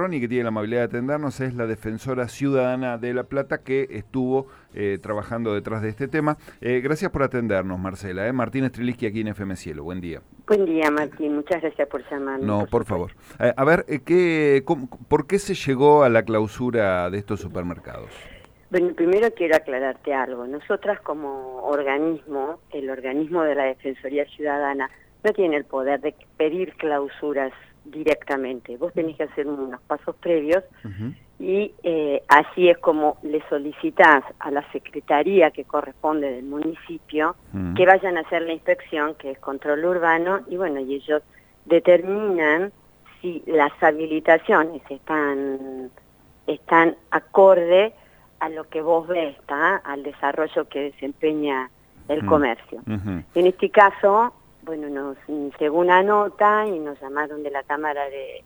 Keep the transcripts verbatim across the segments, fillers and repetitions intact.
Ronnie, que tiene la amabilidad de atendernos, es la defensora ciudadana de La Plata que estuvo eh, trabajando detrás de este tema. Eh, gracias por atendernos, Marcela. Eh. Martín Strelitzky aquí en F M Cielo. Buen día. Buen día, Martín. Muchas gracias por llamarme. No, por, por favor. Eh, a ver, eh, ¿qué, cómo, ¿por qué se llegó a la clausura de estos supermercados? Bueno, primero quiero aclararte algo. Nosotras como organismo, el organismo de la Defensoría Ciudadana, no tiene el poder de pedir clausuras directamente. Vos tenés que hacer unos pasos previos uh-huh. y eh, así es como le solicitás a la secretaría que corresponde del municipio uh-huh. que vayan a hacer la inspección, que es control urbano, y bueno, y ellos determinan si las habilitaciones están, están acorde a lo que vos ves, ¿tá? Al desarrollo que desempeña el uh-huh. comercio. Uh-huh. En este caso, bueno, nos llegó una nota y nos llamaron de la Cámara de,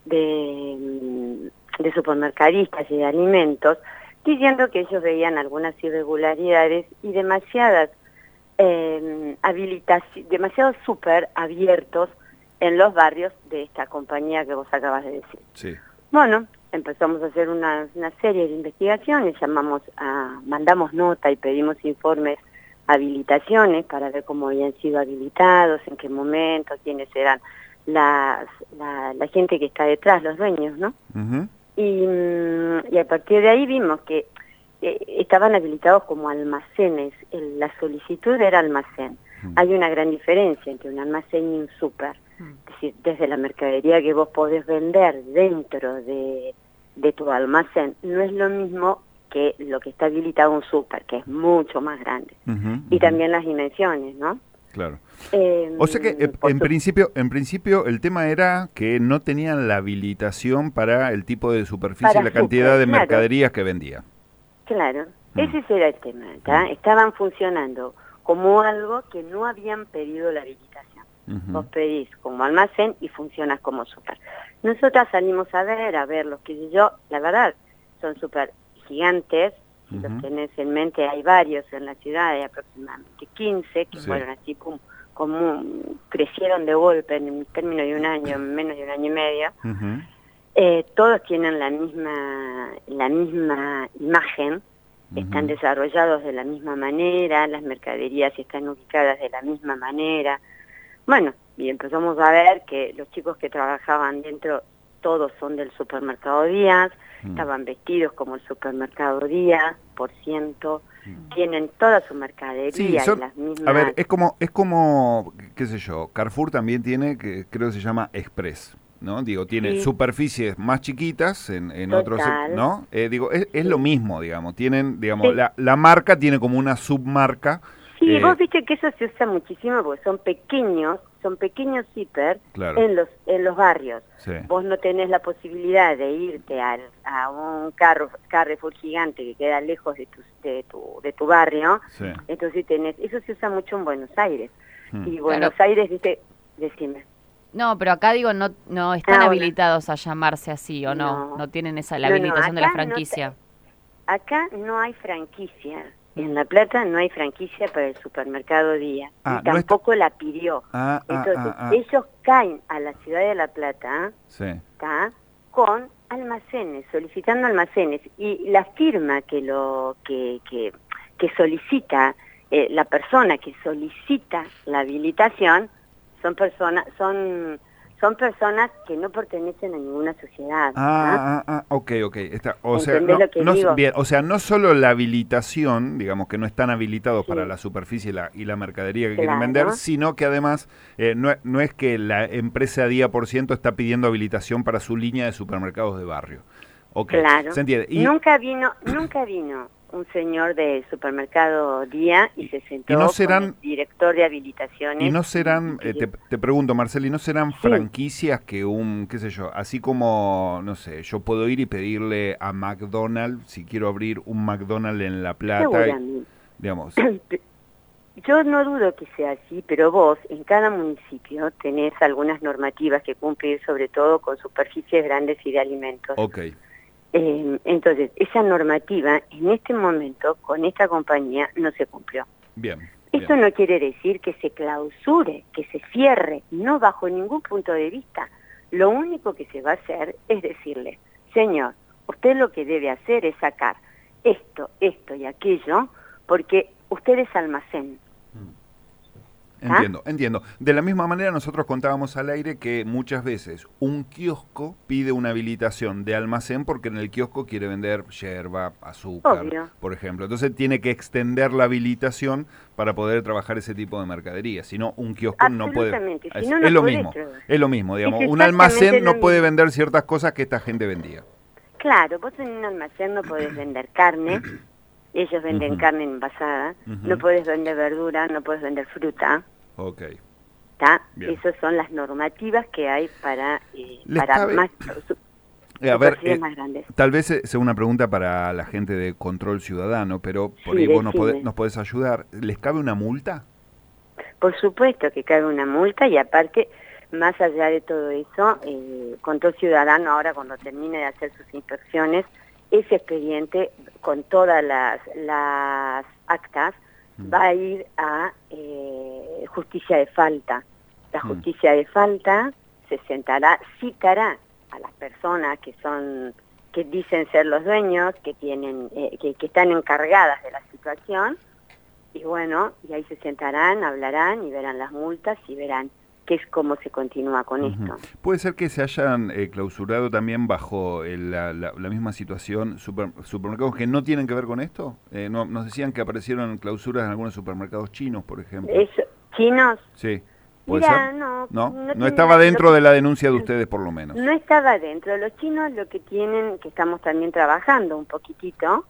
de, de Supermercadistas y de Alimentos, diciendo que ellos veían algunas irregularidades y demasiadas eh, habilitaciones, demasiados super abiertos en los barrios de esta compañía que vos acabas de decir. Sí. Bueno, empezamos a hacer una, una serie de investigaciones, llamamos a, mandamos nota y pedimos informes, habilitaciones para ver cómo habían sido habilitados, en qué momento, quiénes eran las, la, la gente que está detrás, los dueños, ¿no? Uh-huh. y, y a partir de ahí vimos que eh, estaban habilitados como almacenes, el, la solicitud era almacén. Uh-huh. Hay una gran diferencia entre un almacén y un súper. Uh-huh. Es decir, desde la mercadería que vos podés vender dentro de, de tu almacén, no es lo mismo que lo que está habilitado un súper, que es mucho más grande. Uh-huh, uh-huh. Y también las dimensiones, ¿no? Claro. Eh, o sea que eh, en tu... principio en principio el tema era que no tenían la habilitación para el tipo de superficie y la super, cantidad de claro. mercaderías que vendía. Claro, uh-huh. ese era el tema, ¿tá? Uh-huh. Estaban funcionando como algo que no habían pedido la habilitación. Uh-huh. Vos pedís como almacén y funcionas como súper. Nosotras salimos a ver, a ver los que yo, la verdad, son súper gigantes, si uh-huh. los tenés en mente, hay varios en la ciudad, hay aproximadamente quince, que sí. fueron así como, como crecieron de golpe en términos de un año, menos de un año y medio. Uh-huh. eh, todos tienen la misma, la misma imagen, uh-huh. están desarrollados de la misma manera, las mercaderías están ubicadas de la misma manera. Bueno, y empezamos a ver que los chicos que trabajaban dentro, todos son del supermercado Díaz, mm. estaban vestidos como el supermercado Díaz, por ciento, mm. tienen toda su mercadería sí, son, y las mismas... A ver, es como, es como, qué sé yo, Carrefour también tiene, que creo que se llama Express, ¿no? Digo, tiene sí. superficies más chiquitas en, en otros, ¿no? Eh, digo, es, es sí. lo mismo, digamos, tienen, digamos, sí. la, la marca tiene como una submarca. Sí, eh, vos viste que eso se usa muchísimo porque son pequeños, son pequeños hiper claro. en los en los barrios. Sí. Vos no tenés la posibilidad de irte al, a un carro, Carrefour gigante que queda lejos de tu, de tu, de tu barrio, sí. entonces tenés, eso se usa mucho en Buenos Aires. Hmm. Y Buenos claro. Aires, viste, decime. No, pero acá digo, no no están ah, habilitados a llamarse así, ¿o no? No, no tienen esa la no, habilitación no, de la franquicia. No te, acá no hay franquicia. En La Plata no hay franquicia para el supermercado Díaz, ah, y tampoco no está... la pidió. Ah, Entonces, ah, ah, ah. ellos caen a la ciudad de La Plata sí. con almacenes, solicitando almacenes. Y la firma que lo que, que, que solicita, eh, la persona que solicita la habilitación, son personas, son... son personas que no pertenecen a ninguna sociedad. Ah, ah, ah, ok, ok. Está, o sea, no, lo que no, digo? Bien, o sea, no solo la habilitación, digamos que no están habilitados sí. para la superficie y la, y la mercadería que claro. quieren vender, sino que además eh, no, no es que la empresa Día por ciento está pidiendo habilitación para su línea de supermercados de barrio. Okay, claro. ¿se entiende? Y... Nunca vino, nunca vino un señor de supermercado Día y se sentó ¿Y no serán, con el director de habilitaciones. Y no serán, eh, te, te pregunto, Marcela, ¿y no serán sí. franquicias que un, qué sé yo, así como, no sé, yo puedo ir y pedirle a McDonald's, si quiero abrir un McDonald's en La Plata, y, digamos... Yo no dudo que sea así, pero vos en cada municipio tenés algunas normativas que cumplir, sobre todo con superficies grandes y de alimentos. Okay. Eh, entonces, esa normativa en este momento con esta compañía no se cumplió. Bien. Esto bien. no quiere decir que se clausure, que se cierre, no bajo ningún punto de vista. Lo único que se va a hacer es decirle señor, usted lo que debe hacer es sacar esto, esto y aquello, porque usted es almacén. Entiendo, entiendo. De la misma manera nosotros contábamos al aire que muchas veces un kiosco pide una habilitación de almacén porque en el kiosco quiere vender yerba, azúcar, Obvio. por ejemplo. Entonces tiene que extender la habilitación para poder trabajar ese tipo de mercadería. Si no, un kiosco no puede... Absolutamente. Es, Si no, no es lo podés mismo, trabajar. es lo mismo, digamos. Es Un almacén exactamente no lo puede mismo. vender ciertas cosas que esta gente vendía. Claro, vos en un almacén no podés vender carne, ellos venden Ujú. carne envasada, Ujú. no podés vender verdura, no podés vender fruta. Ok. ¿Tá? Bien. Esas son las normativas que hay para, eh, ¿Les para cabe- más, su- Eh, a ver, superficies eh, más grandes. tal vez eh, sea una pregunta para la gente de control ciudadano, pero por Sí, ahí vos nos decime. podés, nos podés ayudar. ¿Les cabe una multa? Por supuesto que cabe una multa y aparte, más allá de todo eso, eh, Control Ciudadano ahora cuando termine de hacer sus inspecciones, ese expediente con todas las, las actas Mm. va a ir a eh, justicia de falta. La Mm. justicia de falta se sentará, citará a las personas que son, que dicen ser los dueños, que tienen, eh, que, que están encargadas de la situación, y bueno, y ahí se sentarán, hablarán y verán las multas y verán qué es cómo se continúa con Ujú. esto. ¿Puede ser que se hayan eh, clausurado también bajo el- la, la- la misma situación super- supermercados que no tienen que ver con esto? Eh, no, nos decían que aparecieron clausuras en algunos supermercados chinos, por ejemplo. Eso, chinos, Sí. ¿Puede mira, ser? no, No, no no tiene estaba nada- dentro lo- de la denuncia de ustedes, por lo menos. no estaba dentro. Los chinos lo que tienen, que estamos también trabajando un poquitito,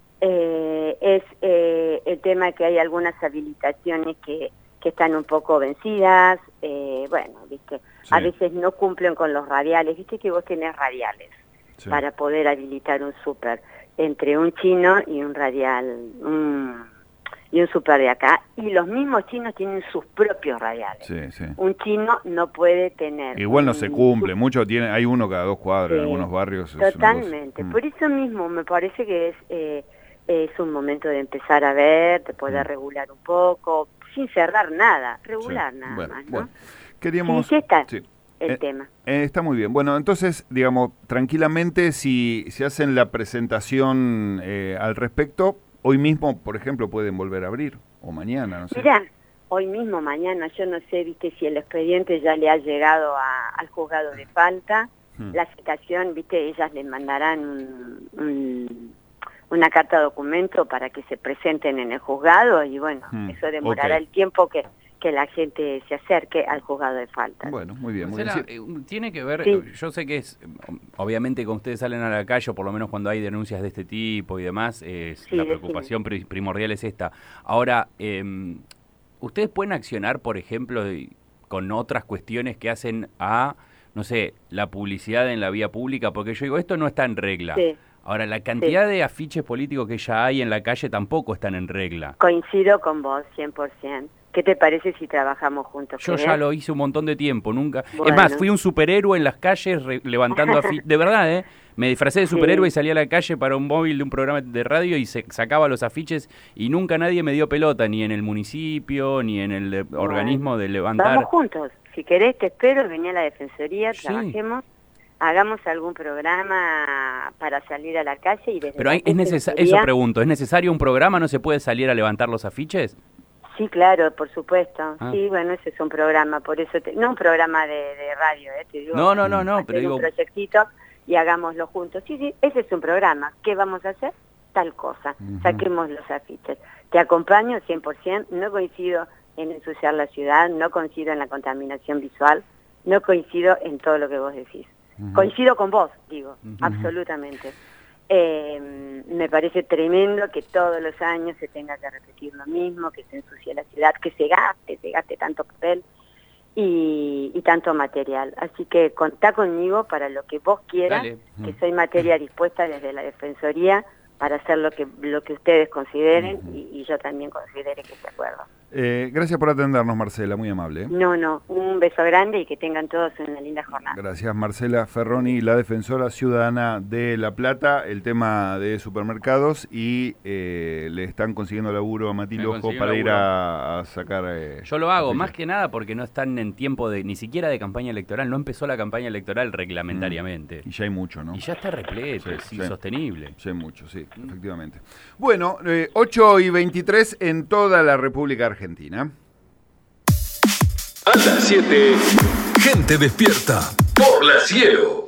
eh, es eh, el tema que hay algunas habilitaciones que, que están un poco vencidas, eh, bueno, viste, Sí. a veces no cumplen con los radiales, viste que vos tenés radiales Sí. para poder habilitar un súper entre un chino y un radial, un, y un súper de acá, y los mismos chinos tienen sus propios radiales. Sí, sí. Un chino no puede tener... Igual no un se cumple, súper- mucho tiene, hay uno cada dos cuadras en Sí, algunos barrios. es una cosa- Totalmente. Mm. Por eso mismo me parece que es eh, es un momento de empezar a ver, de poder Mm. regular un poco, sin cerrar nada, regular Sí. nada Bueno, más, ¿no? bueno. Queríamos... Sí, sí está sí. el Eh, tema. Eh, está muy bien. Bueno, entonces, digamos, tranquilamente, si se hacen la presentación eh, al respecto, hoy mismo, por ejemplo, pueden volver a abrir, o mañana, no sé. Mirá, hoy mismo, mañana, yo no sé, viste, si el expediente ya le ha llegado a- al juzgado de falta, Hmm. la citación, viste, ellas le mandarán un- un- una carta documento para que se presenten en el juzgado y bueno, Hmm, eso demorará ok. el tiempo que, que la gente se acerque al juzgado de falta. Bueno, muy bien, muy Marcela, bien. Sí. eh, tiene que ver, Sí. eh, yo sé que es, eh, obviamente cuando ustedes salen a la calle, o por lo menos cuando hay denuncias de este tipo y demás, es Sí, la decime. preocupación pri- primordial es esta. Ahora, eh, ¿ustedes pueden accionar, por ejemplo, de- con otras cuestiones que hacen a, no sé, la publicidad en la vía pública? Porque yo digo, esto no está en regla. Sí. Ahora, la cantidad de afiches políticos que ya hay en la calle tampoco están en regla. Coincido con vos, cien por ciento. ¿Qué te parece si trabajamos juntos? Yo ¿Querés? ya lo hice un montón de tiempo, nunca... Bueno. Es más, fui un superhéroe en las calles re- levantando afiches, de verdad, ¿eh? Me disfracé de superhéroe Sí. y salí a la calle para un móvil de un programa de radio y se sacaba los afiches y nunca nadie me dio pelota, ni en el municipio, ni en el de- Bueno. organismo de levantar... Vamos juntos. Si querés, te espero, vení a la Defensoría, Sí. trabajemos, hagamos algún programa para salir a la calle y desde Pero la hay, es necesario, Defensoría- eso pregunto, ¿es necesario un programa? ¿No se puede salir a levantar los afiches? Sí, claro, por supuesto. Ah. Sí, bueno, ese es un programa, por eso, te- no un programa de, de radio, ¿eh? Te digo, No, no, no, no, hacer pero digo- un proyectito y hagámoslo juntos. Sí, sí, ese es un programa. ¿Qué vamos a hacer? Tal cosa. Ujú. Saquemos los afiches. Te acompaño cien por ciento, no coincido en ensuciar la ciudad, no coincido en la contaminación visual, no coincido en todo lo que vos decís. Ujú. Coincido con vos, digo, Ujú. absolutamente. Eh, me parece tremendo que todos los años se tenga que repetir lo mismo, que se ensucie la ciudad, que se gaste, se gaste tanto papel y, y tanto material. Así que contá conmigo para lo que vos quieras, Dale. que soy materia dispuesta desde la Defensoría para hacer lo que lo que ustedes consideren Ujú. y, y yo también considere que se acuerdo. Eh, gracias por atendernos, Marcela, muy amable. ¿eh? No, no, un beso grande y que tengan todos una linda jornada. Gracias, Marcela Ferroni, la defensora ciudadana de La Plata, el tema de supermercados y eh, le están consiguiendo laburo a Mati Lojo para laburo. ir a, a sacar... Eh, Yo lo hago, más que nada porque no están en tiempo de ni siquiera de campaña electoral, no empezó la campaña electoral reglamentariamente. Mm, y ya hay mucho, ¿no? Y ya está repleto, sí, es insostenible. Sí, hay mucho, sí, mm. efectivamente. Bueno, eh, ocho y veintitrés en toda la República Argentina. Argentina. A las siete, gente despierta por la Cielo.